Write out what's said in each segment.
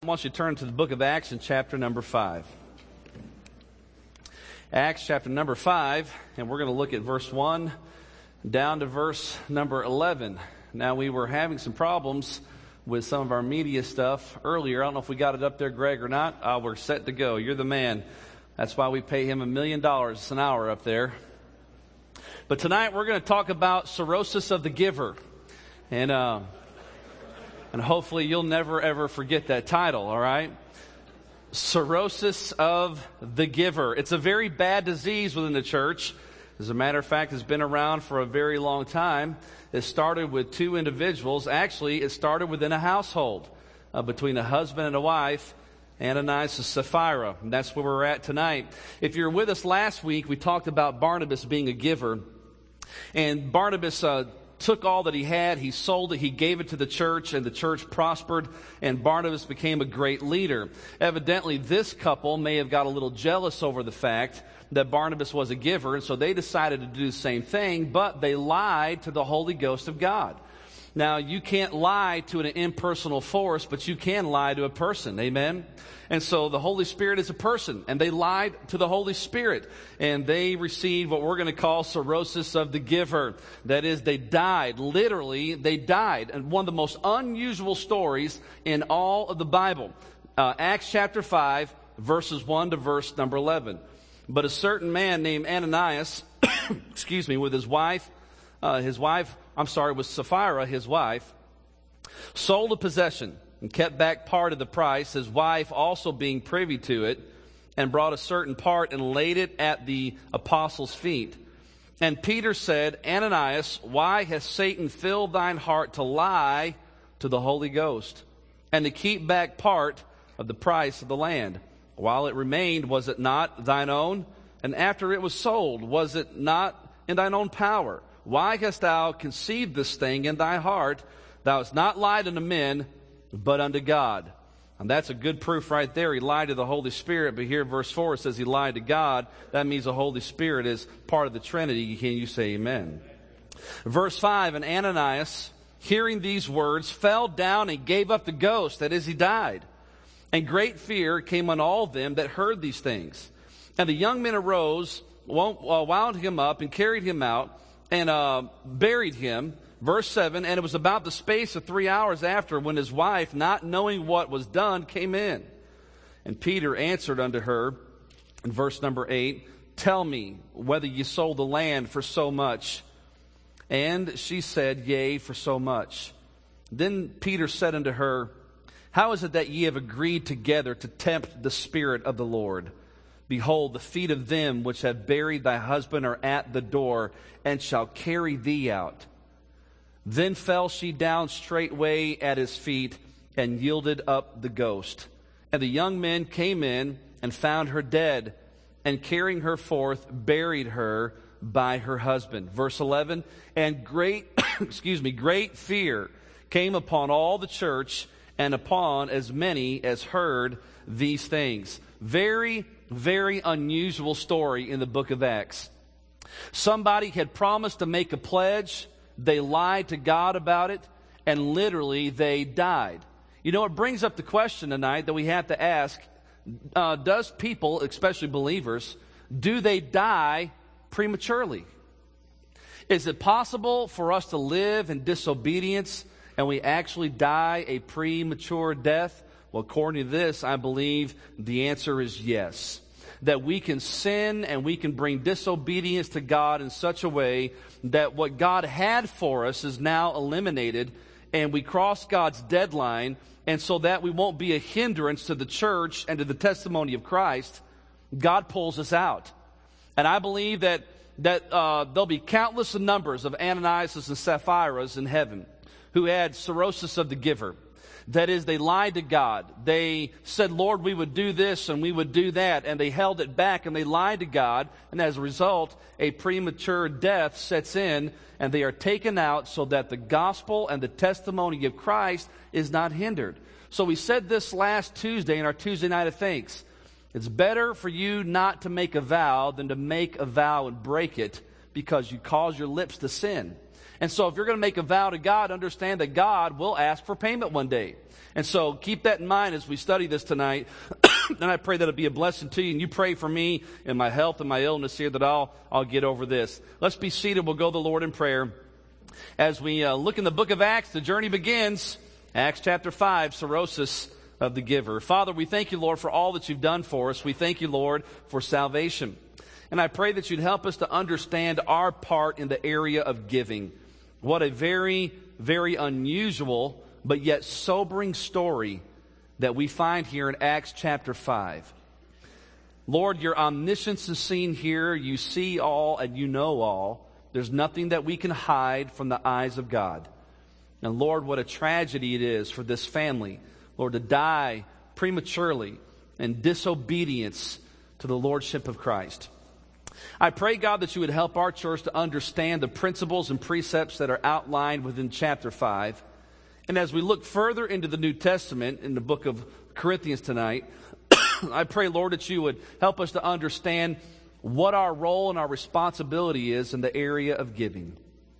I want you to turn to the book of Acts in chapter number 5. Acts chapter number 5, and we're going to look at verse 1 down to verse number 11. Now, we were having some problems with some of our media stuff earlier. I don't know if we got it up there, Greg, or not. We're set to go. You're the man. That's why we pay him $1 million an hour up there. But tonight we're going to talk about cirrhosis of the giver. And hopefully you'll never, ever forget that title, all right? Cirrhosis of the giver. It's a very bad disease within the church. As a matter of fact, it's been around for a very long time. It started with two individuals. Actually, it started within a household between a husband and a wife, Ananias and Sapphira. And that's where we're at tonight. If you were with us last week, we talked about Barnabas being a giver. And Barnabas took all that he had, he sold it, he gave it to the church, and the church prospered, and Barnabas became a great leader. Evidently, this couple may have got a little jealous over the fact that Barnabas was a giver, and so they decided to do the same thing, but they lied to the Holy Ghost of God. Now, you can't lie to an impersonal force, but you can lie to a person. Amen? And so the Holy Spirit is a person, and they lied to the Holy Spirit, and they received what we're going to call cirrhosis of the giver. That is, they died. Literally, they died. And one of the most unusual stories in all of the Bible. Acts chapter 5, verses 1 to verse number 11. But a certain man named Ananias, with his wife, with Sapphira, his wife, sold a possession and kept back part of the price, his wife also being privy to it, and brought a certain part and laid it at the apostles' feet. And Peter said, Ananias, why has Satan filled thine heart to lie to the Holy Ghost, and to keep back part of the price of the land? While it remained, was it not thine own? And after it was sold, was it not in thine own power? Why hast thou conceived this thing in thy heart? Thou hast not lied unto men, but unto God. And that's a good proof right there. He lied to the Holy Spirit, but here verse 4 says he lied to God. That means the Holy Spirit is part of the Trinity. Can you say amen? Verse 5, and Ananias, hearing these words, fell down and gave up the ghost, that is, he died. And great fear came on all them that heard these things. And the young men arose, wound him up, and carried him out, and buried him. Verse 7, and it was about the space of 3 hours after when his wife, not knowing what was done, came in. And Peter answered unto her, in verse number 8, tell me whether ye sold the land for so much. And she said, yea, for so much. Then Peter said unto her, how is it that ye have agreed together to tempt the Spirit of the Lord? Behold, the feet of them which have buried thy husband are at the door, and shall carry thee out. Then fell she down straightway at his feet, and yielded up the ghost. And the young men came in, and found her dead, and carrying her forth, buried her by her husband. Verse 11, and great fear came upon all the church, and upon as many as heard these things. Very, very unusual story in the book of Acts. Somebody had promised to make a pledge. They lied to God about it, and literally they died. You know, it brings up the question tonight that we have to ask, does people, especially believers, do they die prematurely? Is it possible for us to live in disobedience and we actually die a premature death? Well, according to this, I believe the answer is yes. That we can sin and we can bring disobedience to God in such a way that what God had for us is now eliminated, and we cross God's deadline, and so that we won't be a hindrance to the church and to the testimony of Christ, God pulls us out. And I believe that there'll be countless numbers of Ananias and Sapphira's in heaven who had cirrhosis of the giver. That is, they lied to God. They said, Lord, we would do this and we would do that. And they held it back and they lied to God. And as a result, a premature death sets in and they are taken out so that the gospel and the testimony of Christ is not hindered. So we said this last Tuesday in our Tuesday night of thanks. It's better for you not to make a vow than to make a vow and break it because you cause your lips to sin. And so if you're going to make a vow to God, understand that God will ask for payment one day. And so keep that in mind as we study this tonight. And I pray that it'll be a blessing to you. And you pray for me and my health and my illness here that I'll get over this. Let's be seated. We'll go to the Lord in prayer. As we look in the book of Acts, the journey begins. Acts chapter 5, cirrhosis of the giver. Father, we thank you, Lord, for all that you've done for us. We thank you, Lord, for salvation. And I pray that you'd help us to understand our part in the area of giving. What a very, very unusual but yet sobering story that we find here in Acts chapter 5. Lord, your omniscience is seen here. You see all and you know all. There's nothing that we can hide from the eyes of God. And Lord, what a tragedy it is for this family, Lord, to die prematurely in disobedience to the Lordship of Christ. I pray, God, that you would help our church to understand the principles and precepts that are outlined within chapter 5. And as we look further into the New Testament in the book of Corinthians tonight, I pray, Lord, that you would help us to understand what our role and our responsibility is in the area of giving.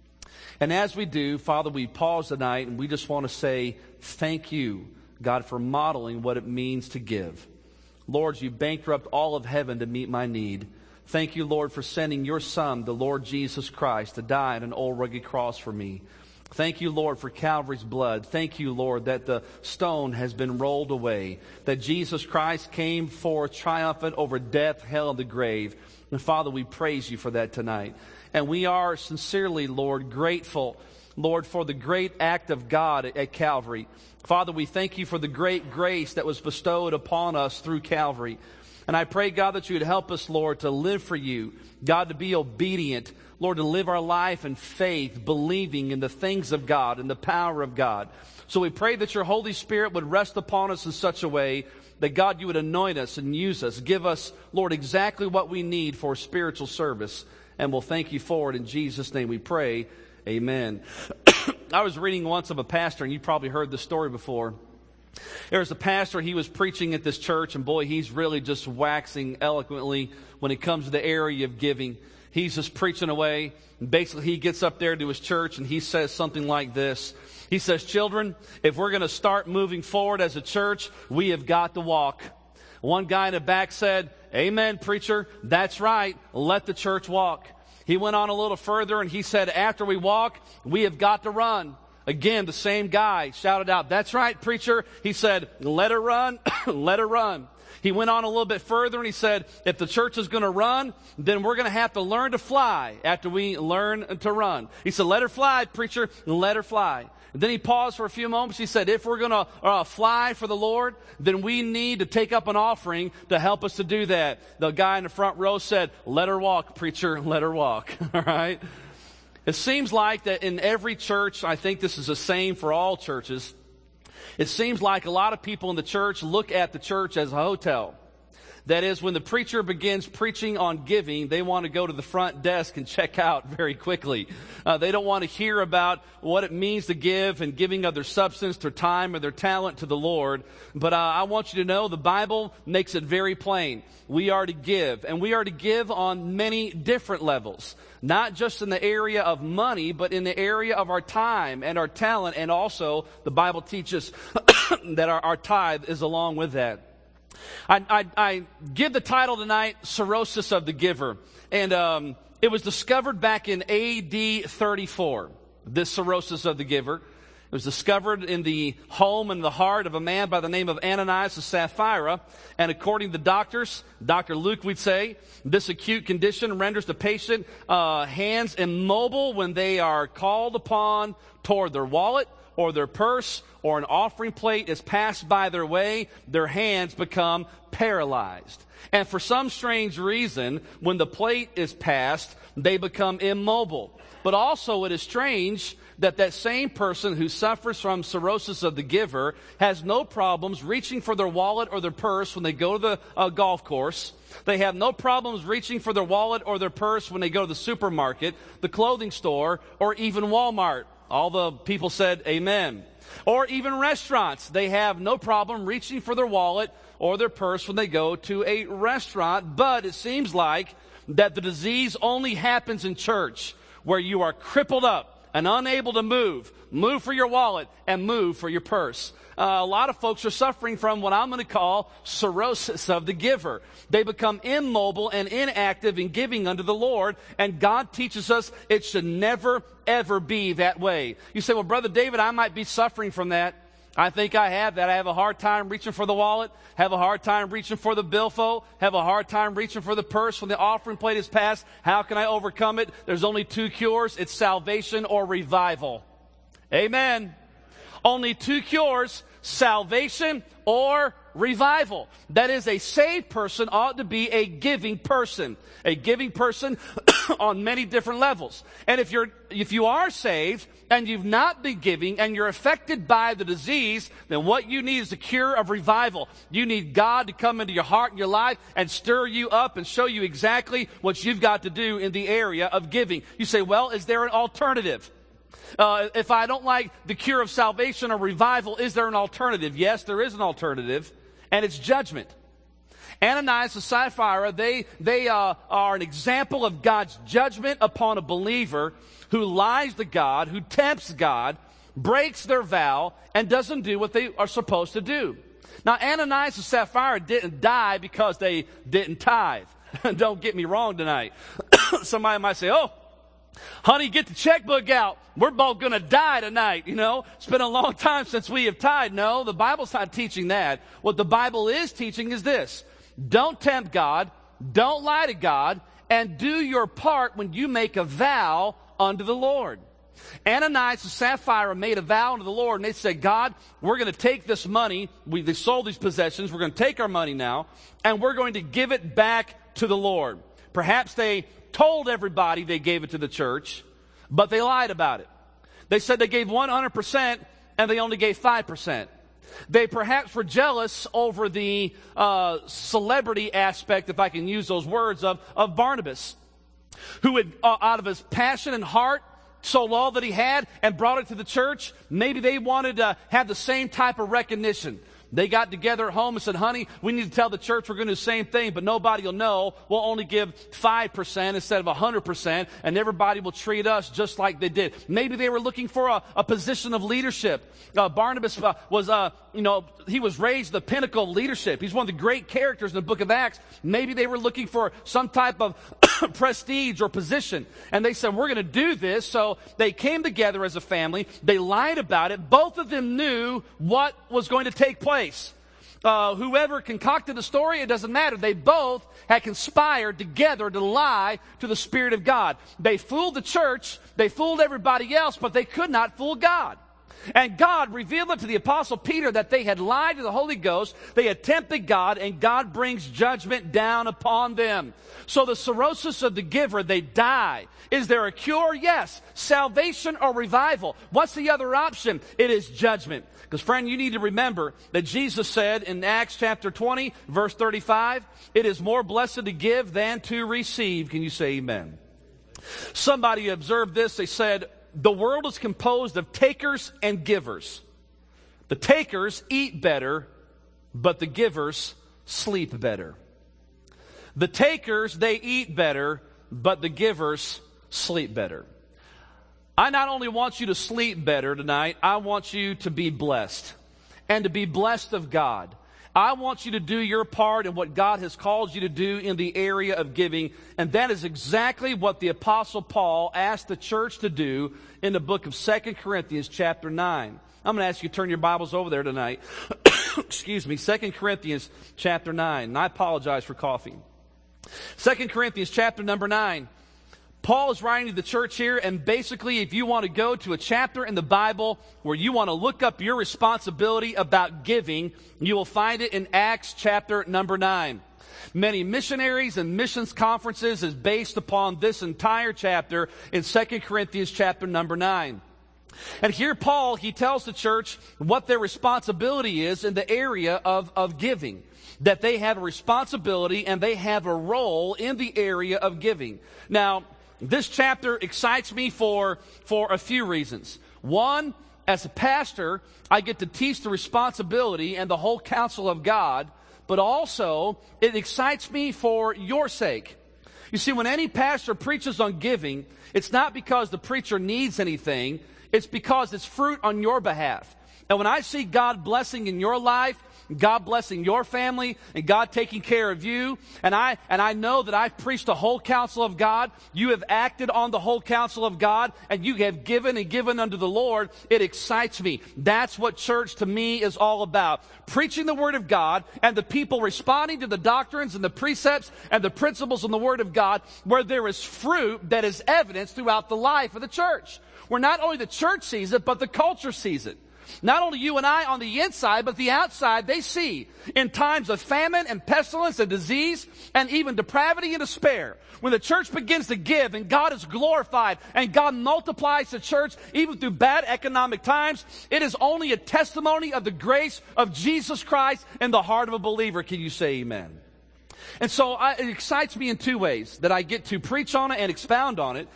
And as we do, Father, we pause tonight and we just want to say thank you, God, for modeling what it means to give. Lord, you bankrupt all of heaven to meet my need. Thank you, Lord, for sending your Son, the Lord Jesus Christ, to die on an old rugged cross for me. Thank you, Lord, for Calvary's blood. Thank you, Lord, that the stone has been rolled away, that Jesus Christ came forth triumphant over death, hell, and the grave. And Father, we praise you for that tonight. And we are sincerely, Lord, grateful, Lord, for the great act of God at Calvary. Father, we thank you for the great grace that was bestowed upon us through Calvary. And I pray, God, that you would help us, Lord, to live for you, God, to be obedient, Lord, to live our life in faith, believing in the things of God and the power of God. So we pray that your Holy Spirit would rest upon us in such a way that, God, you would anoint us and use us. Give us, Lord, exactly what we need for spiritual service. And we'll thank you for it. In Jesus' name we pray. Amen. I was reading once of a pastor, and you probably heard this story before. There was a pastor, he was preaching at this church, and boy, he's really just waxing eloquently when it comes to the area of giving. He's just preaching away. And basically, he gets up there to his church, and he says something like this. He says, children, if we're going to start moving forward as a church, we have got to walk. One guy in the back said, amen, preacher, that's right, let the church walk. He went on a little further, and he said, after we walk, we have got to run. Again, the same guy shouted out, that's right, preacher. He said, let her run, let her run. He went on a little bit further and he said, if the church is going to run, then we're going to have to learn to fly after we learn to run. He said, let her fly, preacher, let her fly. And then he paused for a few moments. He said, if we're going to fly for the Lord, then we need to take up an offering to help us to do that. The guy in the front row said, let her walk, preacher, let her walk. All right? It seems like that in every church, I think this is the same for all churches, it seems like a lot of people in the church look at the church as a hotel. That is, when the preacher begins preaching on giving, they want to go to the front desk and check out very quickly. They don't want to hear about what it means to give and giving of their substance, their time, or their talent to the Lord. But I want you to know the Bible makes it very plain. We are to give, and we are to give on many different levels. Not just in the area of money, but in the area of our time and our talent. And also, the Bible teaches that our tithe is along with that. I give the title tonight, Cirrhosis of the Giver. And it was discovered back in AD 34, this cirrhosis of the giver. It was discovered in the home and the heart of a man by the name of Ananias of Sapphira. And according to doctors, Dr. Luke would say, this acute condition renders the patient hands immobile when they are called upon toward their wallet or their purse or an offering plate is passed by their way. Their hands become paralyzed. And for some strange reason, when the plate is passed, they become immobile. But also it is strange that same person who suffers from cirrhosis of the giver has no problems reaching for their wallet or their purse when they go to the golf course. They have no problems reaching for their wallet or their purse when they go to the supermarket, the clothing store, or even Walmart. All the people said amen. Or even restaurants. They have no problem reaching for their wallet or their purse when they go to a restaurant. But it seems like that the disease only happens in church, where you are crippled up and unable to move. Move for your wallet and move for your purse. A lot of folks are suffering from what I'm going to call cirrhosis of the giver. They become immobile and inactive in giving unto the Lord, and God teaches us it should never, ever be that way. You say, well, Brother David, I might be suffering from that. I think I have that. I have a hard time reaching for the wallet, have a hard time reaching for the billfold, have a hard time reaching for the purse when the offering plate is passed. How can I overcome it? There's only two cures. It's salvation or revival. Amen. Only two cures, salvation or revival. That is, a saved person ought to be a giving person. A giving person on many different levels. And if you are saved and you've not been giving and you're affected by the disease, then what you need is a cure of revival. You need God to come into your heart and your life and stir you up and show you exactly what you've got to do in the area of giving. You say, well, is there an alternative? If I don't like the cure of salvation or revival, is there an alternative? Yes, there is an alternative, and it's judgment. Ananias and Sapphira, they are an example of God's judgment upon a believer who lies to God, who tempts God, breaks their vow, and doesn't do what they are supposed to do. Now, Ananias and Sapphira didn't die because they didn't tithe. Don't get me wrong tonight. Somebody might say, oh, honey, get the checkbook out. We're both going to die tonight, you know. It's been a long time since we have tithed. No, the Bible's not teaching that. What the Bible is teaching is this. Don't tempt God, don't lie to God, and do your part when you make a vow unto the Lord. Ananias and Sapphira made a vow unto the Lord, and they said, God, we're going to take this money. They sold these possessions. We're going to take our money now, and we're going to give it back to the Lord. Perhaps they told everybody they gave it to the church, but they lied about it. They said they gave 100%, and they only gave 5%. They perhaps were jealous over the celebrity aspect, if I can use those words, of Barnabas, who had, out of his passion and heart, sold all that he had and brought it to the church. Maybe they wanted to have the same type of recognition. They got together at home and said, honey, we need to tell the church we're going to do the same thing, but nobody will know. We'll only give 5% instead of 100%, and everybody will treat us just like they did. Maybe they were looking for a position of leadership. Barnabas he was raised the pinnacle of leadership. He's one of the great characters in the book of Acts. Maybe they were looking for some type of prestige or position. And they said, we're going to do this. So they came together as a family. They lied about it. Both of them knew what was going to take place. Whoever concocted the story, it doesn't matter. They both had conspired together to lie to the Spirit of God. They fooled the church. They fooled everybody else, but they could not fool God. And God revealed it to the Apostle Peter that they had lied to the Holy Ghost, they had tempted God, and God brings judgment down upon them. So the cirrhosis of the giver, they die. Is there a cure? Yes. Salvation or revival. What's the other option? It is judgment. Because friend, you need to remember that Jesus said in Acts chapter 20, verse 35, it is more blessed to give than to receive. Can you say amen? Somebody observed this. They said, the world is composed of takers and givers. The takers eat better, but the givers sleep better. The takers, they eat better, but the givers sleep better. I not only want you to sleep better tonight, I want you to be blessed and to be blessed of God. I want you to do your part in what God has called you to do in the area of giving. And that is exactly what the Apostle Paul asked the church to do in the book of 2 Corinthians chapter 9. I'm going to ask you to turn your Bibles over there tonight. Excuse me, 2 Corinthians chapter 9. And I apologize for coughing. 2 Corinthians chapter number 9. Paul is writing to the church here, and basically if you want to go to a chapter in the Bible where you want to look up your responsibility about giving, you will find it in Acts chapter number 9. Many missionaries and missions conferences is based upon this entire chapter in 2 Corinthians chapter number 9. And here Paul, he tells the church what their responsibility is in the area of giving. That they have a responsibility and they have a role in the area of giving. Now, this chapter excites me for a few reasons. One, as a pastor, I get to teach the responsibility and the whole counsel of God, but also it excites me for your sake. You see, when any pastor preaches on giving, it's not because the preacher needs anything. It's because it's fruit on your behalf. And when I see God blessing in your life, God blessing your family, and God taking care of you, and I know that I've preached the whole counsel of God, you have acted on the whole counsel of God, and you have given and given unto the Lord, it excites me. That's what church to me is all about. Preaching the Word of God, and the people responding to the doctrines and the precepts and the principles in the Word of God, where there is fruit that is evidenced throughout the life of the church. Where not only the church sees it, but the culture sees it. Not only you and I on the inside, but the outside they see. In times of famine and pestilence and disease and even depravity and despair, when the church begins to give and God is glorified and God multiplies the church even through bad economic times, it is only a testimony of the grace of Jesus Christ in the heart of a believer. Can you say amen? And so it excites me in two ways: that I get to preach on it and expound on it,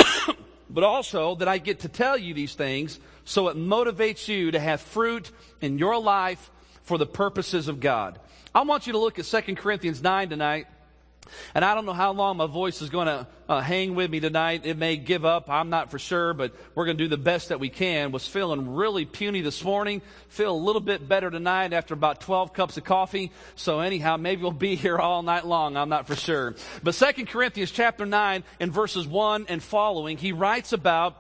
but also that I get to tell you these things so it motivates you to have fruit in your life for the purposes of God. I want you to look at 2 Corinthians 9 tonight. And I don't know how long my voice is going to hang with me tonight. It may give up. I'm not for sure, but we're going to do the best that we can. Was feeling really puny this morning. Feel a little bit better tonight after about 12 cups of coffee. So anyhow, maybe we'll be here all night long. I'm not for sure. But 2 Corinthians chapter 9 in verses 1 and following, he writes about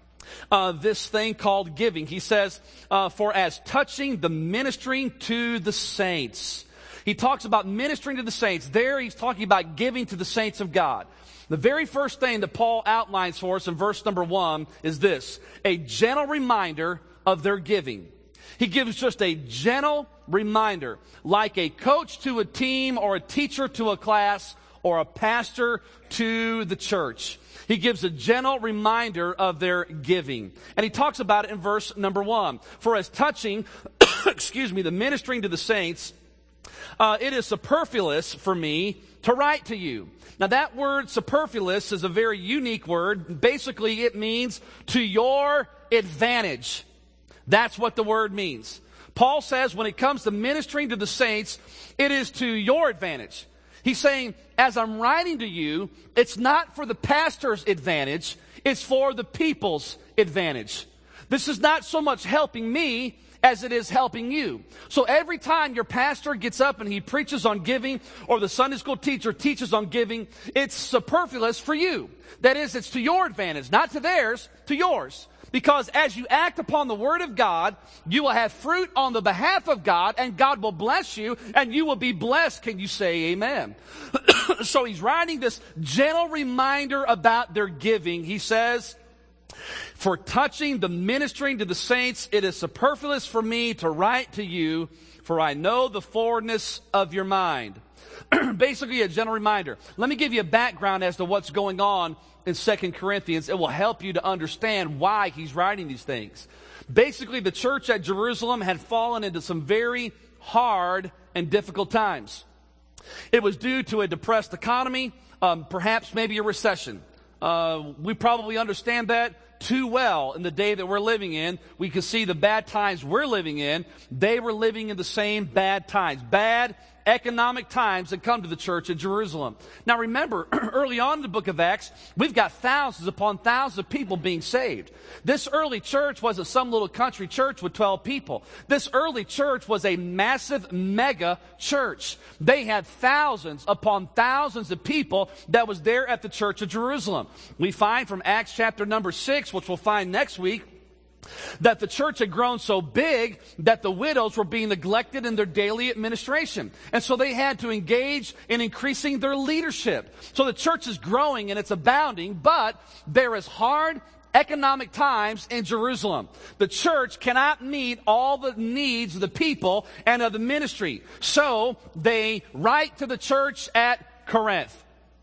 this thing called giving. He says, for as touching the ministering to the saints. He talks about ministering to the saints. There he's talking about giving to the saints of God. The very first thing that Paul outlines for us in verse number 1 is this: a gentle reminder of their giving. He gives just a gentle reminder, like a coach to a team or a teacher to a class or a pastor to the church. He gives a gentle reminder of their giving. And he talks about it in verse number 1. For as touching, the ministering to the saints, it is superfluous for me to write to you. Now that word superfluous is a very unique word. Basically it means to your advantage. That's what the word means. Paul says when it comes to ministering to the saints, it is to your advantage. He's saying, as I'm writing to you, it's not for the pastor's advantage, it's for the people's advantage. This is not so much helping me as it is helping you. So every time your pastor gets up and he preaches on giving, or the Sunday school teacher teaches on giving, it's superfluous for you. That is, it's to your advantage, not to theirs, to yours. Because as you act upon the Word of God, you will have fruit on the behalf of God, and God will bless you, and you will be blessed. Can you say amen? So he's writing this gentle reminder about their giving. He says, for touching the ministering to the saints, it is superfluous for me to write to you, for I know the forwardness of your mind. Basically a gentle reminder. Let me give you a background as to what's going on in 2 Corinthians. It will help you to understand why he's writing these things. Basically, the church at Jerusalem had fallen into some very hard and difficult times. It was due to a depressed economy, perhaps maybe a recession. We probably understand that too well in the day that we're living in. We can see the bad times we're living in. They were living in the same bad times. Bad economic times that come to the church at Jerusalem. Now remember, early on in the book of Acts, we've got thousands upon thousands of people being saved. This early church wasn't some little country church with 12 people. This early church was a massive mega church. They had thousands upon thousands of people that was there at the church of Jerusalem. We find from Acts chapter number 6, which we'll find next week, that the church had grown so big that the widows were being neglected in their daily administration. And so they had to engage in increasing their leadership. So the church is growing and it's abounding, but there is hard economic times in Jerusalem. The church cannot meet all the needs of the people and of the ministry. So they write to the church at Corinth.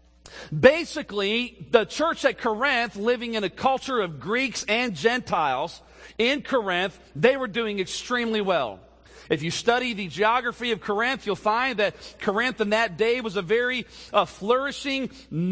Basically, the church at Corinth, living in a culture of Greeks and Gentiles, in Corinth, they were doing extremely well. If you study the geography of Corinth, you'll find that Corinth in that day was a very flourishing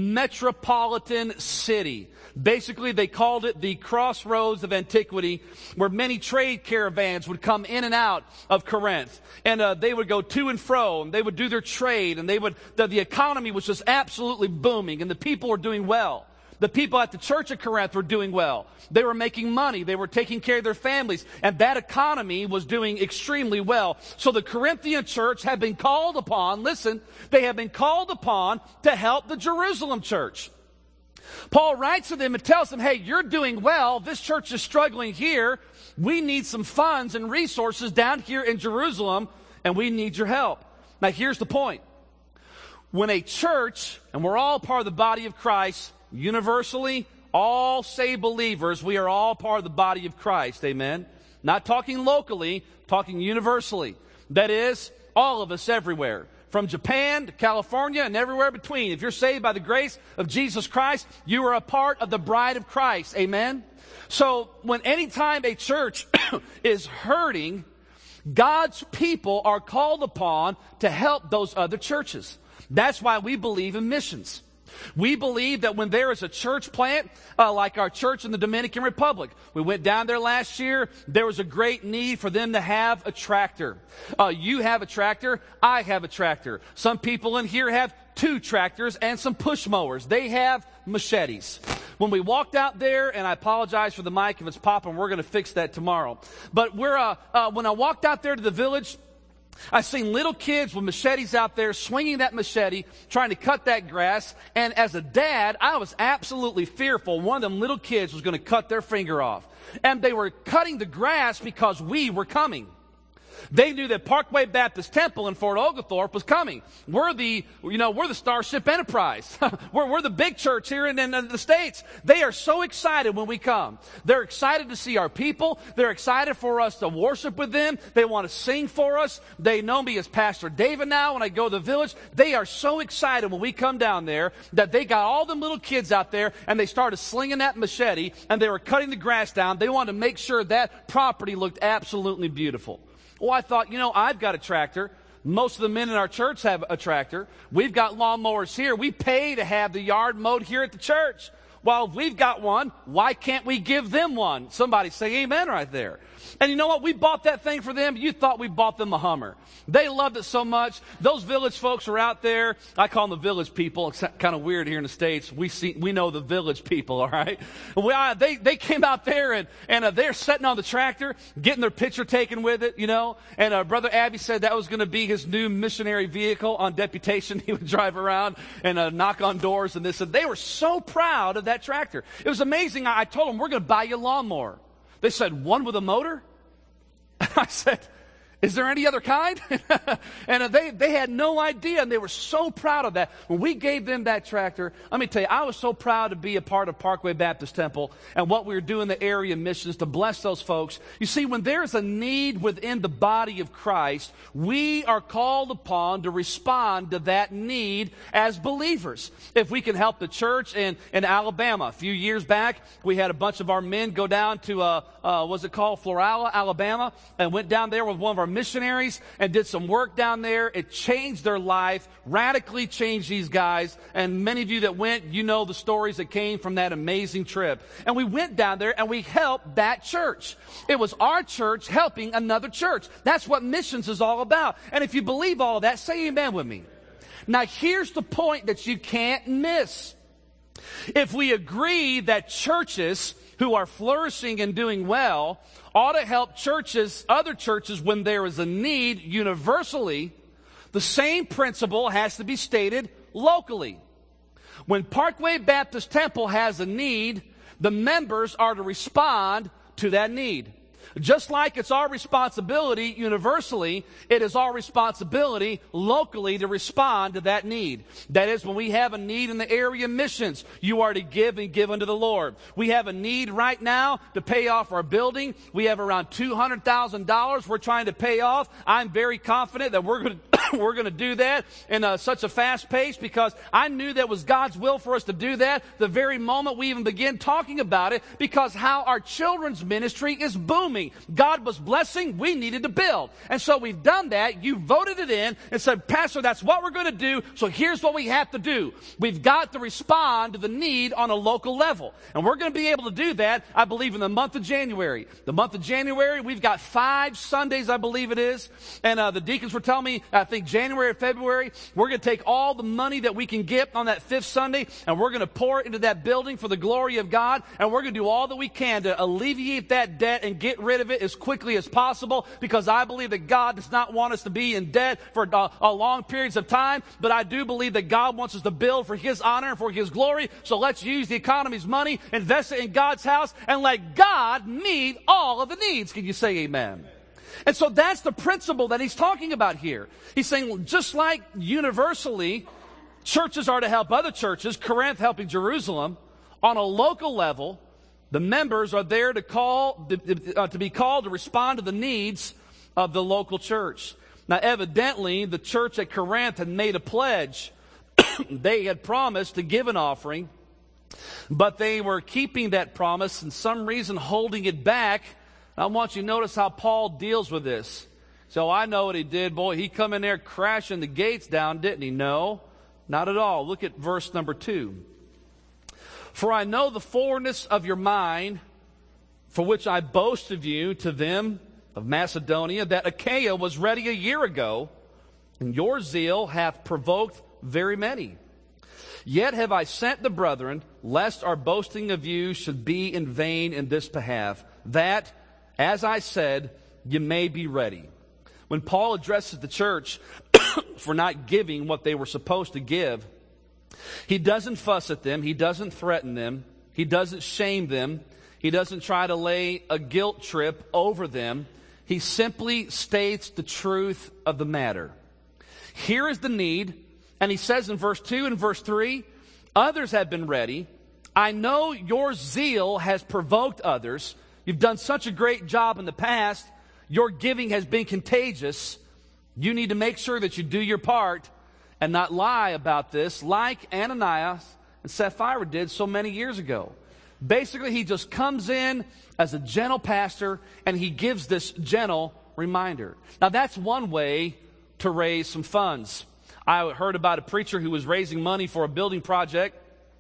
metropolitan city. Basically, they called it the crossroads of antiquity, where many trade caravans would come in and out of Corinth. And they would go to and fro, and they would do their trade, and the economy was just absolutely booming, and the people were doing well. The people at the church of Corinth were doing well. They were making money. They were taking care of their families. And that economy was doing extremely well. So the Corinthian church had been called upon, listen, they have been called upon to help the Jerusalem church. Paul writes to them and tells them, hey, you're doing well. This church is struggling here. We need some funds and resources down here in Jerusalem, and we need your help. Now, here's the point. When a church, and we're all part of the body of Christ, universally, all saved believers, we are all part of the body of Christ. Amen. Not talking locally, talking universally. That is, all of us everywhere. From Japan to California and everywhere between. If you're saved by the grace of Jesus Christ, you are a part of the bride of Christ. Amen. So when anytime a church is hurting, God's people are called upon to help those other churches. That's why we believe in missions. We believe that when there is a church plant, like our church in the Dominican Republic, we went down there last year, there was a great need for them to have a tractor. You have a tractor, I have a tractor. Some people in here have 2 tractors and some push mowers. They have machetes. When we walked out there, and I apologize for the mic if it's popping, we're going to fix that tomorrow. But when I walked out there to the village, I seen little kids with machetes out there swinging that machete, trying to cut that grass. And as a dad, I was absolutely fearful one of them little kids was going to cut their finger off. And they were cutting the grass because we were coming. They knew that Parkway Baptist Temple in Fort Oglethorpe was coming. We're the Starship Enterprise. we're the big church here in the States. They are so excited when we come. They're excited to see our people. They're excited for us to worship with them. They want to sing for us. They know me as Pastor David now when I go to the village. They are so excited when we come down there that they got all them little kids out there and they started slinging that machete and they were cutting the grass down. They wanted to make sure that property looked absolutely beautiful. Well, I thought, I've got a tractor. Most of the men in our church have a tractor. We've got lawnmowers here. We pay to have the yard mowed here at the church. Well, if we've got one, why can't we give them one? Somebody say amen right there. And you know what? We bought that thing for them. You thought we bought them a Hummer. They loved it so much. Those village folks were out there. I call them the village people. It's kind of weird here in the States. We know the village people, all right? They came out there and they're sitting on the tractor, getting their picture taken with it, And Brother Abby said that was going to be his new missionary vehicle on deputation. He would drive around and knock on doors and this. And they were so proud of that tractor. It was amazing. I told them, we're going to buy you a lawnmower. They said, one with a motor? I said, is there any other kind? And they had no idea, and they were so proud of that. When we gave them that tractor, let me tell you, I was so proud to be a part of Parkway Baptist Temple and what we were doing, the area missions, to bless those folks. You see, when there's a need within the body of Christ, we are called upon to respond to that need as believers. If we can help the church in Alabama. A few years back, we had a bunch of our men go down to, Florala, Alabama, and went down there with one of our missionaries and did some work down there. It changed their life, radically changed these guys. And many of you that went, you know the stories that came from that amazing trip. And we went down there and we helped that church. It was our church helping another church. That's what missions is all about. And if you believe all of that, say amen with me. Now here's the point that you can't miss. If we agree that churches who are flourishing and doing well ought to help other churches when there is a need universally, the same principle has to be stated locally. When Parkway Baptist Temple has a need, the members are to respond to that need. Just like it's our responsibility universally, it is our responsibility locally to respond to that need. That is, when we have a need in the area missions, you are to give and give unto the Lord. We have a need right now to pay off our building. We have around $200,000 we're trying to pay off. I'm very confident that we're going to we're going to do that in such a fast pace because I knew that was God's will for us to do that the very moment we even began talking about it, because how our children's ministry is booming. God was blessing, we needed to build. And so we've done that. You voted it in and said, Pastor, that's what we're going to do, so here's what we have to do. We've got to respond to the need on a local level. And we're going to be able to do that, I believe, in the month of January. The month of January, we've got 5 Sundays, I believe it is. And the deacons were telling me, I think January or February, we're going to take all the money that we can get on that 5th Sunday, and we're going to pour it into that building for the glory of God, and we're going to do all that we can to alleviate that debt and get rid of it as quickly as possible, because I believe that God does not want us to be in debt for a long periods of time, but I do believe that God wants us to build for His honor and for His glory. So let's use the economy's money, invest it in God's house, and let God meet all of the needs. Can you say amen? And so that's the principle that he's talking about here. He's saying, just like universally, churches are to help other churches, Corinth helping Jerusalem, on a local level, the members are there to be called to respond to the needs of the local church. Now, evidently, the church at Corinth had made a pledge. They had promised to give an offering, but they were keeping that promise and some reason holding it back. I want you to notice how Paul deals with this. So I know what he did. Boy, he come in there crashing the gates down, didn't he? No, not at all. Look at verse number 2. For I know the forwardness of your mind, for which I boast of you to them of Macedonia, that Achaia was ready a year ago, and your zeal hath provoked very many. Yet have I sent the brethren, lest our boasting of you should be in vain in this behalf, that, as I said, you may be ready. When Paul addresses the church for not giving what they were supposed to give, he doesn't fuss at them. He doesn't threaten them. He doesn't shame them. He doesn't try to lay a guilt trip over them. He simply states the truth of the matter. Here is the need, and he says in verse 2 and verse 3, others have been ready. I know your zeal has provoked others. You've done such a great job in the past. Your giving has been contagious. You need to make sure that you do your part and not lie about this like Ananias and Sapphira did so many years ago. Basically, he just comes in as a gentle pastor and he gives this gentle reminder. Now, that's one way to raise some funds. I heard about a preacher who was raising money for a building project,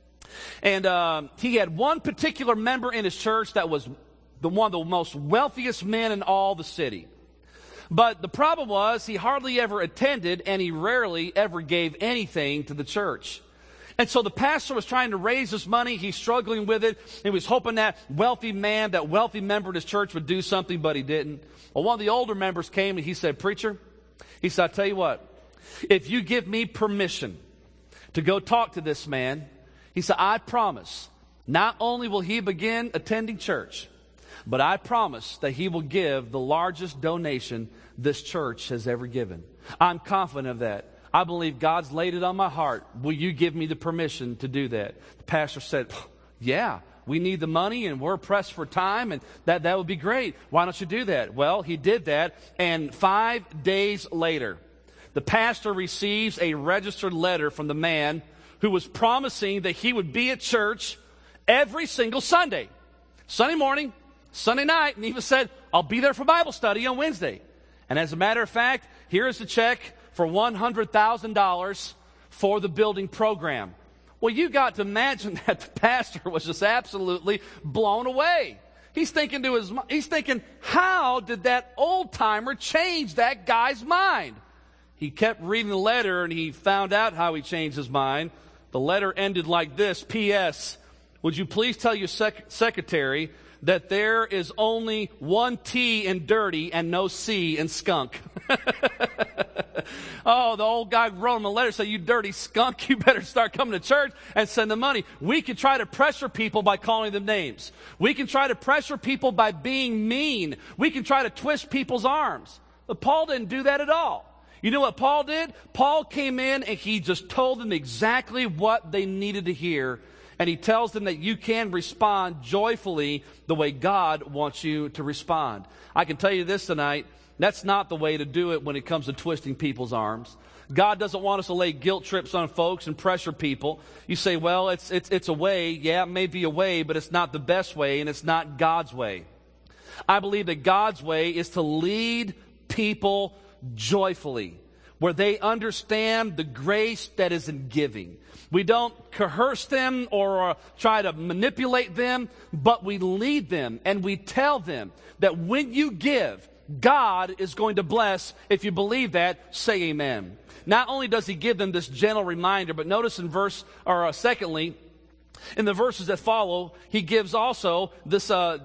and he had one particular member in his church that was one of the most wealthiest men in all the city. But the problem was he hardly ever attended, and he rarely ever gave anything to the church. And so the pastor was trying to raise this money. He's struggling with it. He was hoping that wealthy man, that wealthy member of his church would do something, but he didn't. Well, one of the older members came and he said, preacher, he said, I'll tell you what, if you give me permission to go talk to this man, he said, I promise, not only will he begin attending church, but I promise that he will give the largest donation this church has ever given. I'm confident of that. I believe God's laid it on my heart. Will you give me the permission to do that? The pastor said, yeah, we need the money and we're pressed for time, and that would be great. Why don't you do that? Well, he did that, and 5 days later, the pastor receives a registered letter from the man who was promising that he would be at church every single Sunday. Sunday morning, Sunday night, and even said, I'll be there for Bible study on Wednesday. And as a matter of fact, here is the check for $100,000 for the building program. Well, you got to imagine that the pastor was just absolutely blown away. He's thinking, how did that old timer change that guy's mind? He kept reading the letter and he found out how he changed his mind. The letter ended like this: P.S. Would you please tell your secretary that there is only one T in dirty and no C in skunk. Oh, the old guy wrote him a letter, said, you dirty skunk, you better start coming to church and send the money. We can try to pressure people by calling them names. We can try to pressure people by being mean. We can try to twist people's arms. But Paul didn't do that at all. You know what Paul did? Paul came in and he just told them exactly what they needed to hear. And he tells them that you can respond joyfully the way God wants you to respond. I can tell you this tonight. That's not the way to do it when it comes to twisting people's arms. God doesn't want us to lay guilt trips on folks and pressure people. You say, well, it's a way. Yeah, it may be a way, but it's not the best way, and it's not God's way. I believe that God's way is to lead people joyfully, where they understand the grace that is in giving. We don't coerce them or try to manipulate them, but we lead them and we tell them that when you give, God is going to bless. If you believe that, say amen. Not only does he give them this gentle reminder, but notice in secondly, in the verses that follow, he gives also this,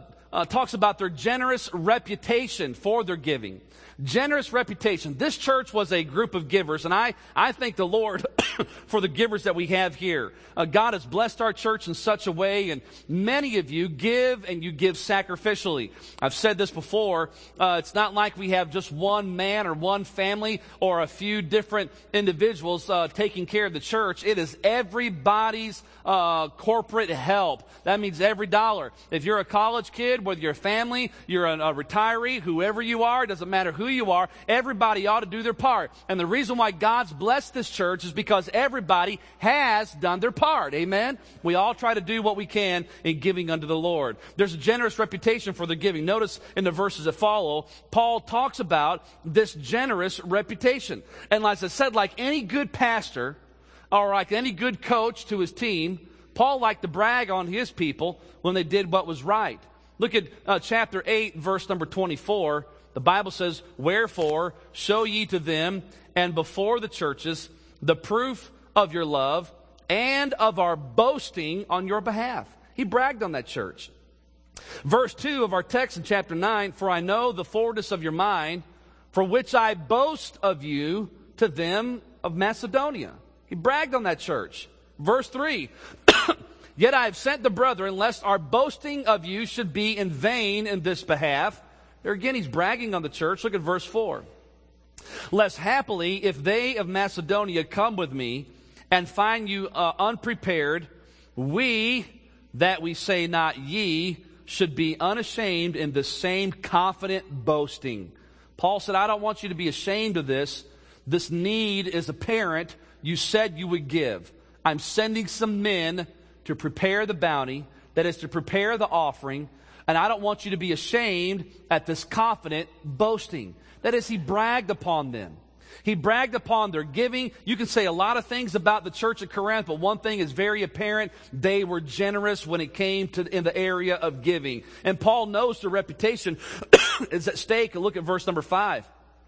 talks about their generous reputation for their giving. Generous reputation. This church was a group of givers, and I thank the Lord for the givers that we have here. God has blessed our church in such a way, and many of you give, and you give sacrificially. I've said this before. It's not like we have just one man or one family or a few different individuals taking care of the church. It is everybody's corporate help. That means every dollar. If you're a college kid, whether you're a family, you're a retiree, whoever you are, it doesn't matter who you are, everybody ought to do their part. And the reason why God's blessed this church is because everybody has done their part. Amen? We all try to do what we can in giving unto the Lord. There's a generous reputation for the giving. Notice in the verses that follow, Paul talks about this generous reputation. And as I said, like any good pastor, or like any good coach to his team, Paul liked to brag on his people when they did what was right. Look at chapter 8, verse number 24. The Bible says, "Wherefore show ye to them and before the churches the proof of your love and of our boasting on your behalf." He bragged on that church. Verse 2 of our text in chapter 9, "For I know the forwardness of your mind, for which I boast of you to them of Macedonia." He bragged on that church. Verse 3, "Yet I have sent the brethren, lest our boasting of you should be in vain in this behalf." There again, he's bragging on the church. Look at verse 4. "Lest happily, if they of Macedonia come with me and find you unprepared, we, that we say not ye, should be unashamed in the same confident boasting." Paul said, I don't want you to be ashamed of this. This need is apparent. You said you would give. I'm sending some men to prepare the bounty, that is to prepare the offering, and I don't want you to be ashamed at this confident boasting. That is, he bragged upon them. He bragged upon their giving. You can say a lot of things about the church at Corinth, but one thing is very apparent. They were generous when it came to in the area of giving. And Paul knows their reputation is at stake. And look at verse number 5.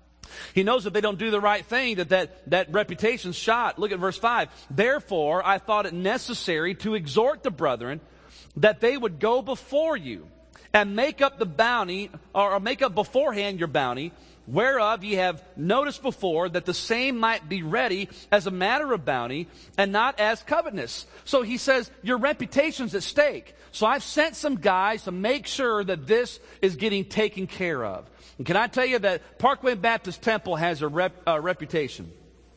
He knows if they don't do the right thing, that reputation's shot. Look at verse 5. "Therefore, I thought it necessary to exhort the brethren that they would go before you and make up the bounty, or make up beforehand your bounty, whereof ye have noticed before, that the same might be ready as a matter of bounty, and not as covetousness." So he says, your reputation's at stake. So I've sent some guys to make sure that this is getting taken care of. And can I tell you that Parkway Baptist Temple has a reputation?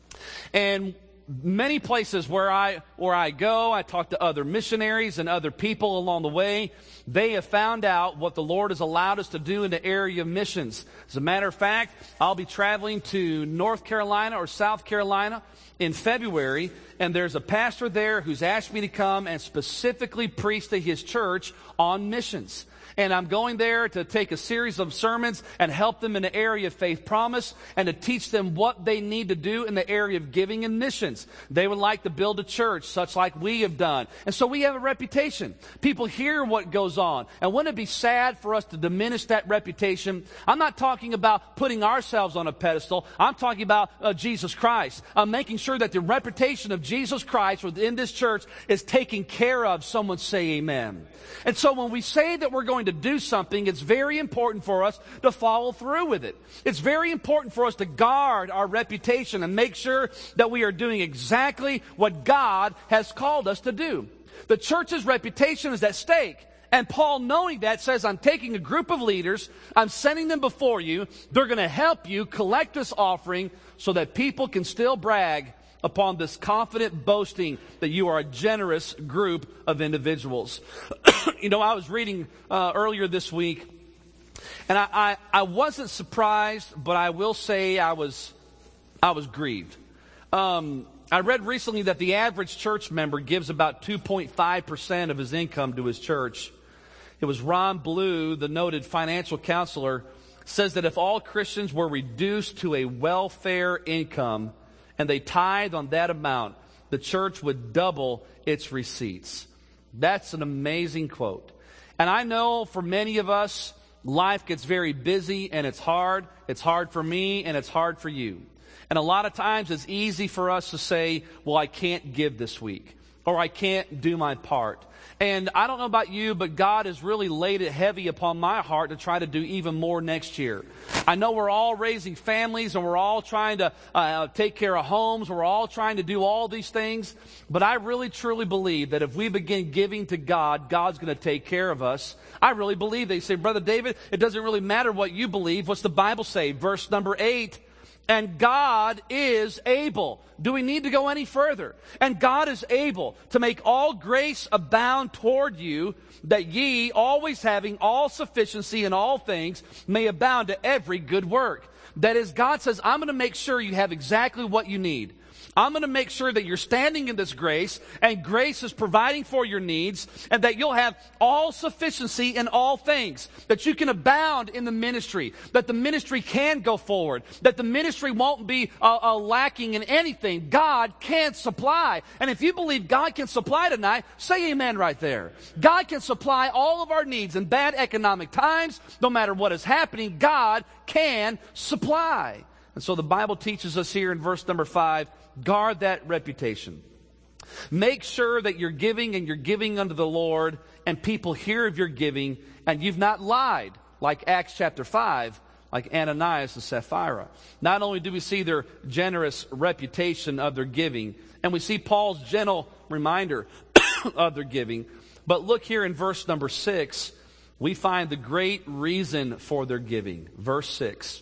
And many places where I go, I talk to other missionaries and other people along the way. They have found out what the Lord has allowed us to do in the area of missions. As a matter of fact, I'll be traveling to North Carolina or South Carolina in February, and there's a pastor there who's asked me to come and specifically preach to his church on missions. And I'm going there to take a series of sermons and help them in the area of faith promise and to teach them what they need to do in the area of giving and missions. They would like to build a church such like we have done. And so we have a reputation. People hear what goes on. And wouldn't it be sad for us to diminish that reputation? I'm not talking about putting ourselves on a pedestal. I'm talking about Jesus Christ. I'm making sure that the reputation of Jesus Christ within this church is taken care of. Someone say amen. And so when we say that we're going to do something, it's very important for us to follow through with it. It's very important for us to guard our reputation and make sure that we are doing exactly what God has called us to do. The church's reputation is at stake. And Paul, knowing that, says, I'm taking a group of leaders, I'm sending them before you, they're going to help you collect this offering so that people can still brag upon this confident boasting that you are a generous group of individuals. You know, I was reading earlier this week And I wasn't surprised, but I will say I was grieved. I read recently that the average church member gives about 2.5% of his income to his church. It was Ron Blue, the noted financial counselor, says that if all Christians were reduced to a welfare income and they tithe on that amount, the church would double its receipts. That's an amazing quote. And I know for many of us, life gets very busy and it's hard. It's hard for me and it's hard for you. And a lot of times it's easy for us to say, well, I can't give this week, or I can't do my part. And I don't know about you, but God has really laid it heavy upon my heart to try to do even more next year. I know we're all raising families and we're all trying to take care of homes. We're all trying to do all these things. But I really truly believe that if we begin giving to God, God's going to take care of us. I really believe that. You say, Brother David, it doesn't really matter what you believe. What's the Bible say? Verse number 8. And God is able. Do we need to go any further? And God is able to make all grace abound toward you, that ye, always having all sufficiency in all things, may abound to every good work. That is, God says, I'm going to make sure you have exactly what you need. I'm going to make sure that you're standing in this grace, and grace is providing for your needs, and that you'll have all sufficiency in all things, that you can abound in the ministry, that the ministry can go forward, that the ministry won't be lacking in anything. God can supply. And if you believe God can supply tonight, say amen right there. God can supply all of our needs in bad economic times. No matter what is happening, God can supply. And so the Bible teaches us here in verse number 5, guard that reputation. Make sure that you're giving and you're giving unto the Lord, and people hear of your giving, and you've not lied, like Acts chapter 5, like Ananias and Sapphira. Not only do we see their generous reputation of their giving, and we see Paul's gentle reminder of their giving, but look here in verse number 6, we find the great reason for their giving. Verse 6.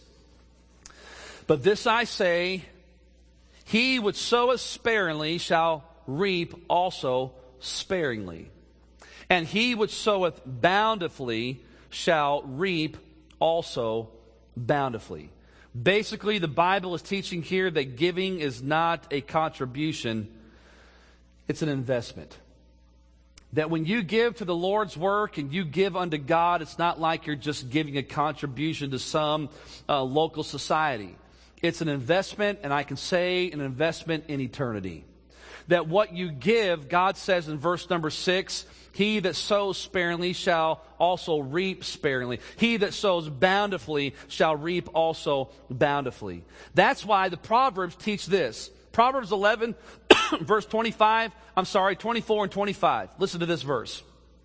But this I say, he which soweth sparingly shall reap also sparingly. And he which soweth bountifully shall reap also bountifully. Basically, the Bible is teaching here that giving is not a contribution, it's an investment. That when you give to the Lord's work and you give unto God, it's not like you're just giving a contribution to some local society. It's an investment, and I can say an investment in eternity. That what you give, God says in verse number 6, he that sows sparingly shall also reap sparingly. He that sows bountifully shall reap also bountifully. That's why the Proverbs teach this. Proverbs 11, verse 24 and 25. Listen to this verse.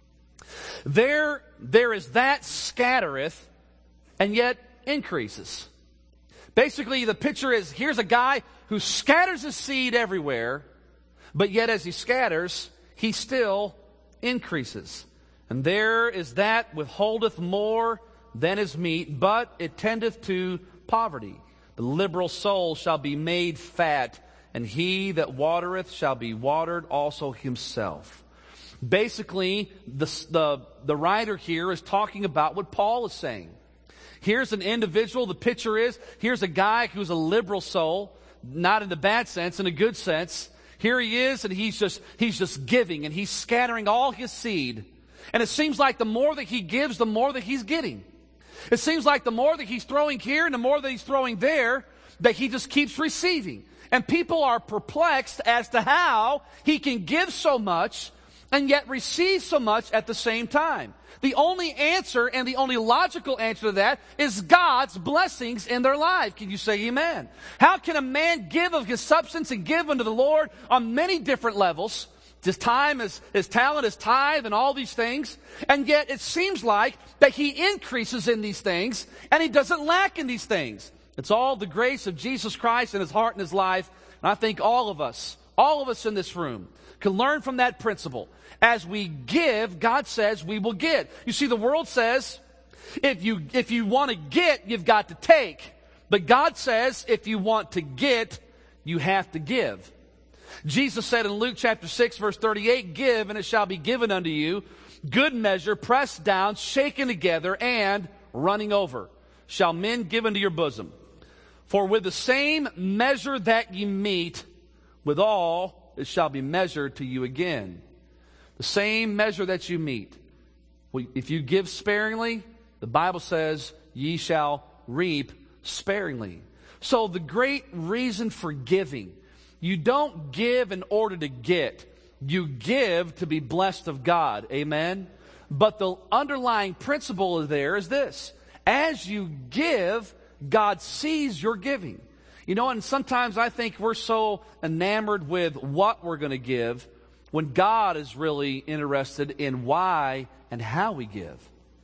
There is that scattereth, and yet increases. Basically, the picture is, here's a guy who scatters his seed everywhere, but yet as he scatters, he still increases. And there is that withholdeth more than is meet, but it tendeth to poverty. The liberal soul shall be made fat, and he that watereth shall be watered also himself. Basically, the writer here is talking about what Paul is saying. Here's an individual, the picture is, here's a guy who's a liberal soul, not in the bad sense, in a good sense. Here he is, and he's just giving, and he's scattering all his seed. And it seems like the more that he gives, the more that he's getting. It seems like the more that he's throwing here and the more that he's throwing there, that he just keeps receiving. And people are perplexed as to how he can give so much and yet receive so much at the same time. The only answer and the only logical answer to that is God's blessings in their life. Can you say amen? How can a man give of his substance and give unto the Lord on many different levels? His time, his talent, his tithe, and all these things. And yet it seems like that he increases in these things and he doesn't lack in these things. It's all the grace of Jesus Christ in his heart and his life. And I think all of us in this room can learn from that principle. As we give, God says we will get. You see, the world says, if you want to get, you've got to take. But God says, if you want to get, you have to give. Jesus said in Luke chapter 6, verse 38, give, and it shall be given unto you. Good measure, pressed down, shaken together, and running over, shall men give into your bosom. For with the same measure that ye meet, withal it shall be measured to you again. The same measure that you meet. If you give sparingly, the Bible says, ye shall reap sparingly. So the great reason for giving, you don't give in order to get. You give to be blessed of God. Amen? But the underlying principle there is this. As you give, God sees your giving. You know, and sometimes I think we're so enamored with what we're going to give when God is really interested in why and how we give.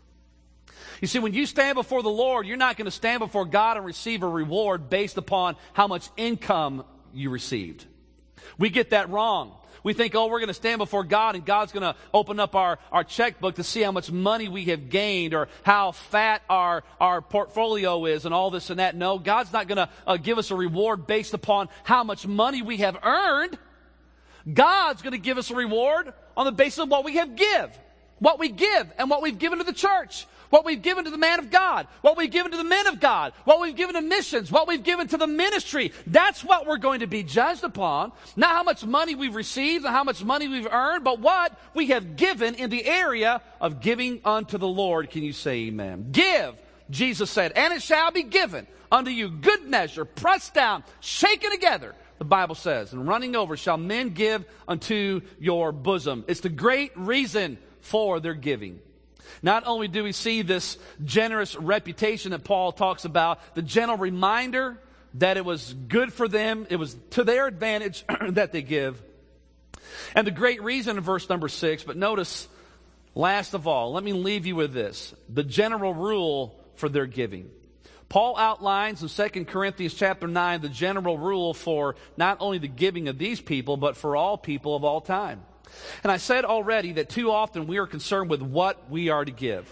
You see, when you stand before the Lord, you're not going to stand before God and receive a reward based upon how much income you received. We get that wrong. We think, oh, we're going to stand before God and God's going to open up our checkbook to see how much money we have gained or how fat our portfolio is and all this and that. No, God's not going to give us a reward based upon how much money we have earned. God's going to give us a reward on the basis of what we have what we give and what we've given to the church. What we've given to the man of God, what we've given to the men of God, what we've given to missions, what we've given to the ministry. That's what we're going to be judged upon. Not how much money we've received and how much money we've earned, but what we have given in the area of giving unto the Lord. Can you say amen? Give, Jesus said, and it shall be given unto you. Good measure, pressed down, shaken together, the Bible says, and running over shall men give unto your bosom. It's the great reason for their giving. Not only do we see this generous reputation that Paul talks about, the gentle reminder that it was good for them, it was to their advantage that they give. And the great reason in verse number 6, but notice, last of all, let me leave you with this, the general rule for their giving. Paul outlines in 2 Corinthians chapter 9 the general rule for not only the giving of these people, but for all people of all time. And I said already that too often we are concerned with what we are to give.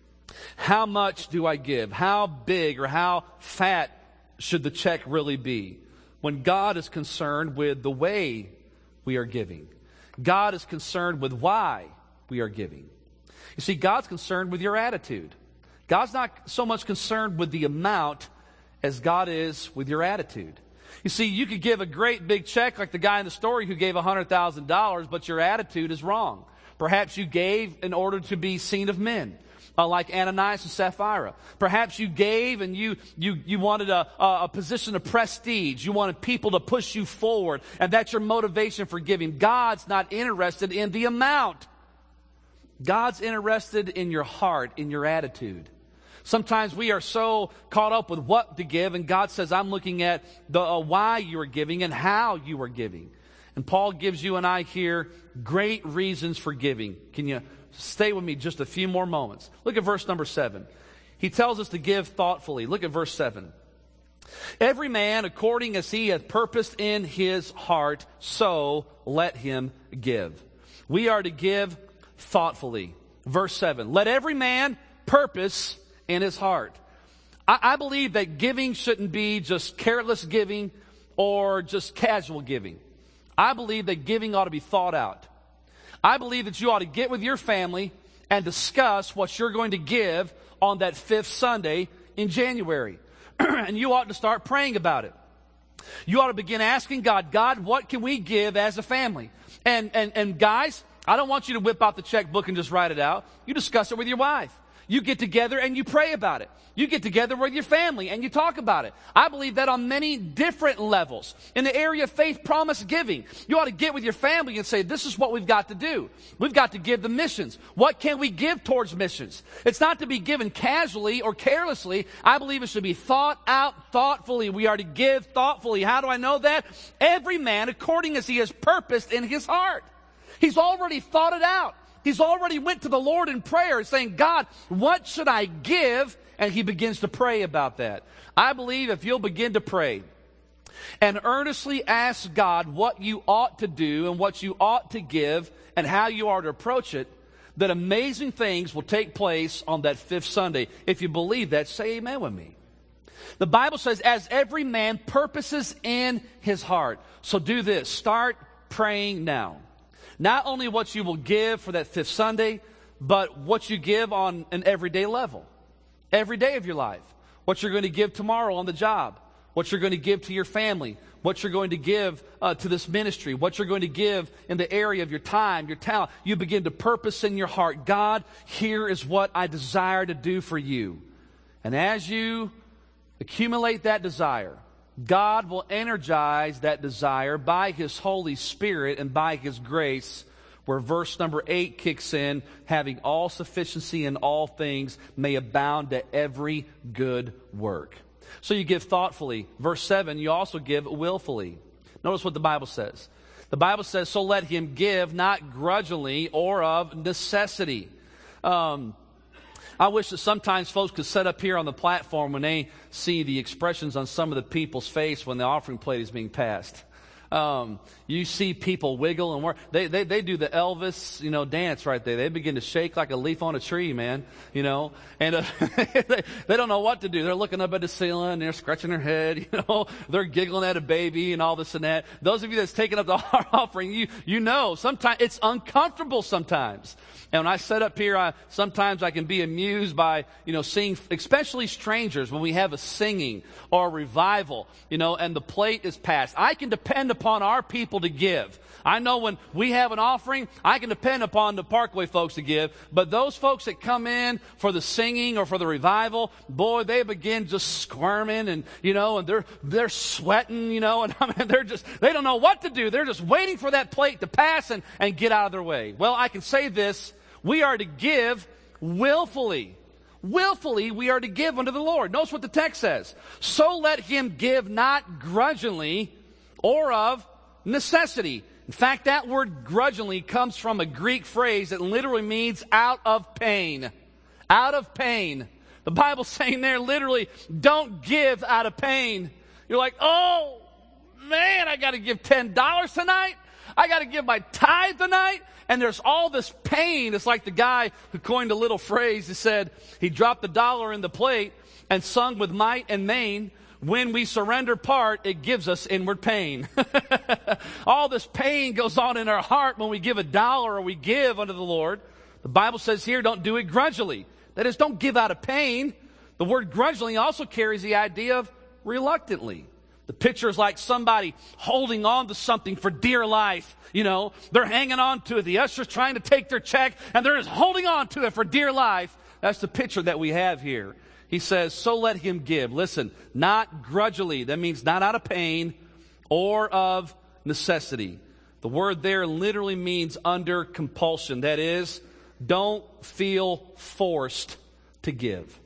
How much do I give? How big or how fat should the check really be? When God is concerned with the way we are giving. God is concerned with why we are giving. You see, God's concerned with your attitude. God's not so much concerned with the amount as God is with your attitude. You see, you could give a great big check like the guy in the story who gave $100,000, but your attitude is wrong. Perhaps you gave in order to be seen of men, like Ananias and Sapphira. Perhaps you gave and you wanted a position of prestige. You wanted people to push you forward, and that's your motivation for giving. God's not interested in the amount. God's interested in your heart, in your attitude. Sometimes we are so caught up with what to give, and God says, I'm looking at the why you are giving and how you are giving. And Paul gives you and I here great reasons for giving. Can you stay with me just a few more moments? Look at verse number 7. He tells us to give thoughtfully. Look at verse 7. Every man according as he hath purposed in his heart, so let him give. We are to give thoughtfully. Verse 7. Let every man purpose in his heart. I believe that giving shouldn't be just careless giving or just casual giving. I believe that giving ought to be thought out. I believe that you ought to get with your family and discuss what you're going to give on that 5th Sunday in January. And you ought to start praying about it. You ought to begin asking God, God, what can we give as a family? And guys, I don't want you to whip out the checkbook and just write it out. You discuss it with your wife. You get together and you pray about it. You get together with your family and you talk about it. I believe that on many different levels. In the area of faith promise giving, you ought to get with your family and say, this is what we've got to do. We've got to give the missions. What can we give towards missions? It's not to be given casually or carelessly. I believe it should be thought out thoughtfully. We are to give thoughtfully. How do I know that? Every man according as he has purposed in his heart. He's already thought it out. He's already went to the Lord in prayer saying, God, what should I give? And he begins to pray about that. I believe if you'll begin to pray and earnestly ask God what you ought to do and what you ought to give and how you are to approach it, that amazing things will take place on that 5th Sunday. If you believe that, say amen with me. The Bible says, as every man purposes in his heart. So do this. Start praying now. Not only what you will give for that 5th Sunday, but what you give on an everyday level. every day of your life. What you're going to give tomorrow on the job. What you're going to give to your family. What you're going to give to this ministry. What you're going to give in the area of your time, your talent. You begin to purpose in your heart, God, here is what I desire to do for you. And as you accumulate that desire, God will energize that desire by His Holy Spirit and by His grace, where verse number 8 kicks in, having all sufficiency in all things may abound to every good work. So you give thoughtfully. Verse 7, you also give willfully. Notice what the Bible says. The Bible says, so let him give, not grudgingly or of necessity. I wish that sometimes folks could sit up here on the platform when they see the expressions on some of the people's face when the offering plate is being passed. You see people wiggle and work. They do the Elvis, dance right there. They begin to shake like a leaf on a tree, man, and they don't know what to do. They're looking up at the ceiling and they're scratching their head, they're giggling at a baby and all this and that. Those of you that's taken up the offering, you know, sometimes it's uncomfortable sometimes. And when I sit up here, sometimes I can be amused by, seeing, especially strangers, when we have a singing or a revival, and the plate is passed. I can depend upon our people to give. I know when we have an offering, I can depend upon the Parkway folks to give. But those folks that come in for the singing or for the revival, boy, they begin just squirming and, and they're sweating, and they don't know what to do. They're just waiting for that plate to pass and get out of their way. Well, I can say this. We are to give willfully. Willfully, we are to give unto the Lord. Notice what the text says. So let him give not grudgingly or of necessity. In fact, that word grudgingly comes from a Greek phrase that literally means out of pain. Out of pain. The Bible's saying there literally, don't give out of pain. You're like, oh, man, I got to give $10 tonight. I got to give my tithe tonight. And there's all this pain. It's like the guy who coined a little phrase. He said he dropped the dollar in the plate and sung with might and main. When we surrender part, it gives us inward pain. All this pain goes on in our heart when we give $1 or we give unto the Lord. The Bible says here, don't do it grudgingly. That is, don't give out of pain. The word grudgingly also carries the idea of reluctantly. The picture is like somebody holding on to something for dear life. They're hanging on to it. The usher's trying to take their check, and they're just holding on to it for dear life. That's the picture that we have here. He says, so let him give. Listen, not grudgingly. That means not out of pain or of necessity. The word there literally means under compulsion. That is, don't feel forced to give.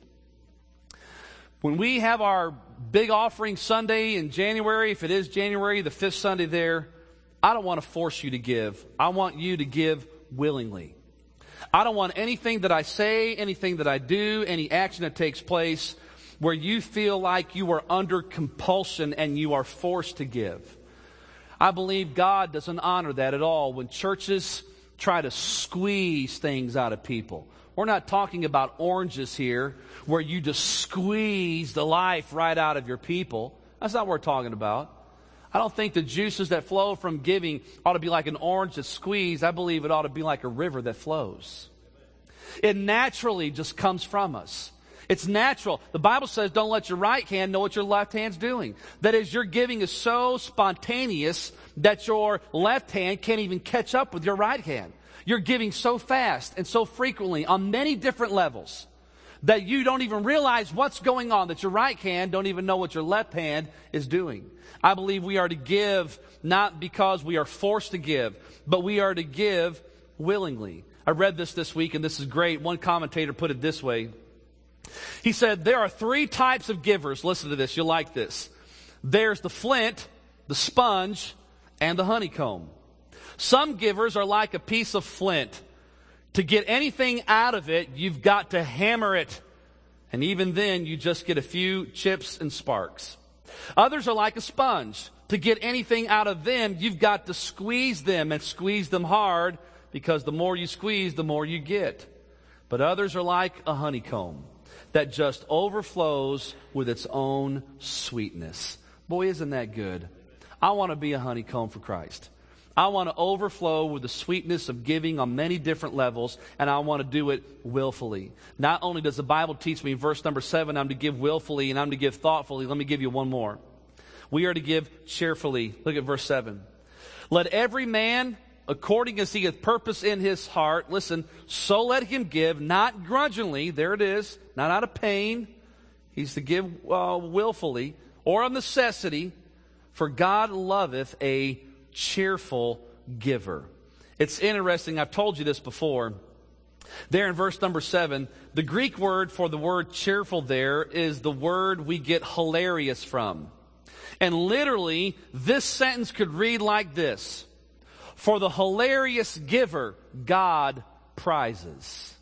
When we have our big offering Sunday in January, if it is January, the 5th Sunday there, I don't want to force you to give. I want you to give willingly. I don't want anything that I say, anything that I do, any action that takes place where you feel like you are under compulsion and you are forced to give. I believe God doesn't honor that at all when churches try to squeeze things out of people. We're not talking about oranges here where you just squeeze the life right out of your people. That's not what we're talking about. I don't think the juices that flow from giving ought to be like an orange that's squeezed. I believe it ought to be like a river that flows. It naturally just comes from us. It's natural. The Bible says don't let your right hand know what your left hand's doing. That is, your giving is so spontaneous that your left hand can't even catch up with your right hand. You're giving so fast and so frequently on many different levels that you don't even realize what's going on, that your right hand don't even know what your left hand is doing. I believe we are to give not because we are forced to give, but we are to give willingly. I read this week, and this is great. One commentator put it this way. He said, there are 3 types of givers. Listen to this. You'll like this. There's the flint, the sponge, and the honeycomb. Some givers are like a piece of flint. To get anything out of it, you've got to hammer it. And even then, you just get a few chips and sparks. Others are like a sponge. To get anything out of them, you've got to squeeze them and squeeze them hard, because the more you squeeze, the more you get. But others are like a honeycomb that just overflows with its own sweetness. Boy, isn't that good? I want to be a honeycomb for Christ. I want to overflow with the sweetness of giving on many different levels, and I want to do it willfully. Not only does the Bible teach me in verse number 7, I'm to give willfully and I'm to give thoughtfully. Let me give you one more. We are to give cheerfully. Look at verse 7. Let every man, according as he hath purpose in his heart, listen, so let him give, not grudgingly, there it is, not out of pain. He's to give willfully, or of necessity, for God loveth a cheerful giver. It's interesting, I've told you this before. There in verse number 7, the Greek word for the word cheerful there is the word we get hilarious from. And literally, this sentence could read like this: for the hilarious giver, God prizes.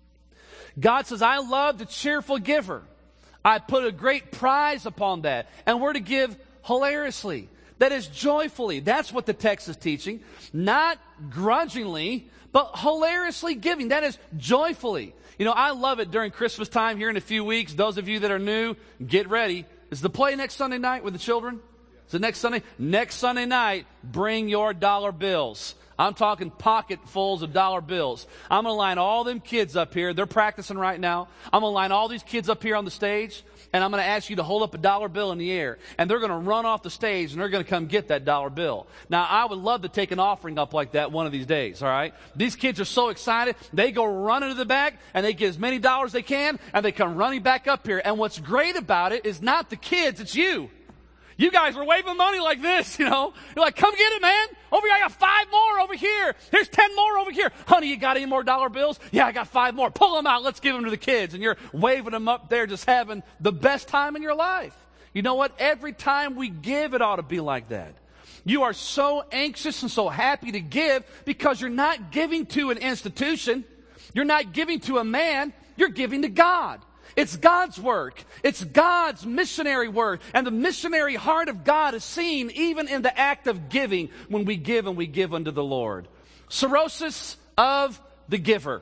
God says, I love the cheerful giver. I put a great prize upon that. And we're to give hilariously. That is joyfully. That's what the text is teaching. Not grudgingly, but hilariously giving. That is joyfully. You know, I love it during Christmas time here in a few weeks. Those of you that are new, get ready. Is the play next Sunday night with the children? Is it next Sunday? Next Sunday night, bring your dollar bills. I'm talking pocketfuls of dollar bills. I'm going to line all them kids up here. They're practicing right now. I'm going to line all these kids up here on the stage, and I'm going to ask you to hold up a dollar bill in the air. And they're going to run off the stage, and they're going to come get that dollar bill. Now, I would love to take an offering up like that one of these days, all right? These kids are so excited. They go running to the back, and they get as many dollars as they can, and they come running back up here. And what's great about it is not the kids, it's you. You guys are waving money like this, you know. You're like, come get it, man. Over here, I got 5 more over here. Here's 10 more over here. Honey, you got any more dollar bills? Yeah, I got 5 more. Pull them out. Let's give them to the kids. And you're waving them up there, just having the best time in your life. You know what? Every time we give, it ought to be like that. You are so anxious and so happy to give because you're not giving to an institution. You're not giving to a man. You're giving to God. It's God's work. It's God's missionary work. And the missionary heart of God is seen even in the act of giving when we give and we give unto the Lord. Cirrhosis of the giver.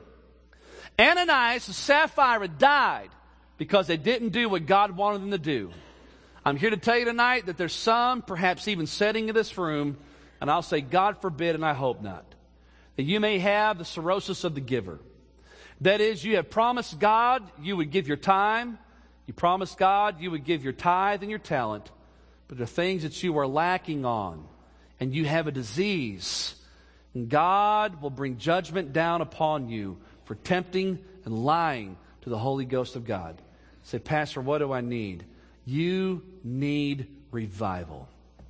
Ananias and Sapphira died because they didn't do what God wanted them to do. I'm here to tell you tonight that there's some, perhaps even sitting in this room, and I'll say, God forbid, and I hope not, that you may have the cirrhosis of the giver. That is, you have promised God you would give your time. You promised God you would give your tithe and your talent. But there are things that you are lacking on. And you have a disease. And God will bring judgment down upon you for tempting and lying to the Holy Ghost of God. Say, Pastor, what do I need? You need revival.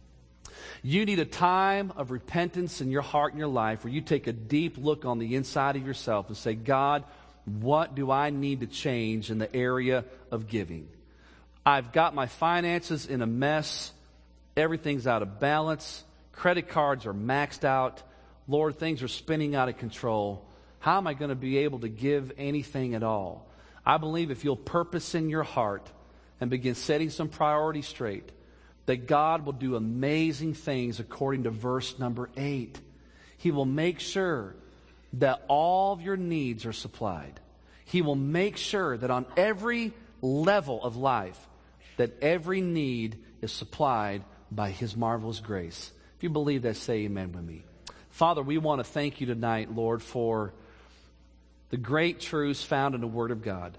You need a time of repentance in your heart and your life where you take a deep look on the inside of yourself and say, God, what do I need to change in the area of giving? I've got my finances in a mess. Everything's out of balance. Credit cards are maxed out. Lord, things are spinning out of control. How am I going to be able to give anything at all? I believe if you'll purpose in your heart and begin setting some priorities straight, that God will do amazing things according to verse number 8. He will make sure that all of your needs are supplied. He will make sure that on every level of life, that every need is supplied by His marvelous grace. If you believe that, say amen with me. Father, we want to thank you tonight, Lord, for the great truths found in the Word of God.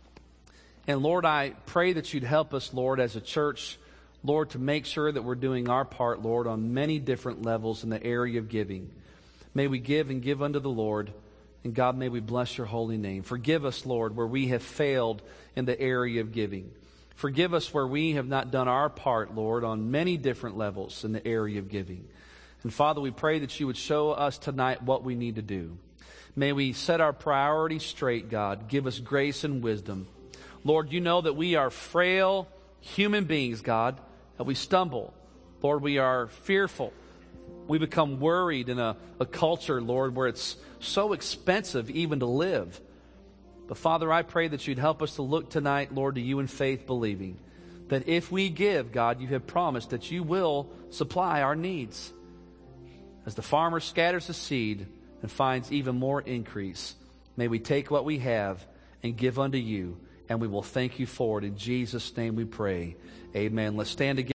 And Lord, I pray that you'd help us, Lord, as a church, Lord, to make sure that we're doing our part, Lord, on many different levels in the area of giving. May we give and give unto the Lord. And God, may we bless your holy name. Forgive us, Lord, where we have failed in the area of giving. Forgive us where we have not done our part, Lord, on many different levels in the area of giving. And Father, we pray that you would show us tonight what we need to do. May we set our priorities straight, God. Give us grace and wisdom. Lord, you know that we are frail human beings, God, that we stumble. Lord, we are fearful. We become worried in a culture, Lord, where it's so expensive even to live. But Father, I pray that you'd help us to look tonight, Lord, to you in faith, believing that if we give, God, you have promised that you will supply our needs. As the farmer scatters the seed and finds even more increase, may we take what we have and give unto you, and we will thank you for it. In Jesus' name we pray. Amen. Let's stand again.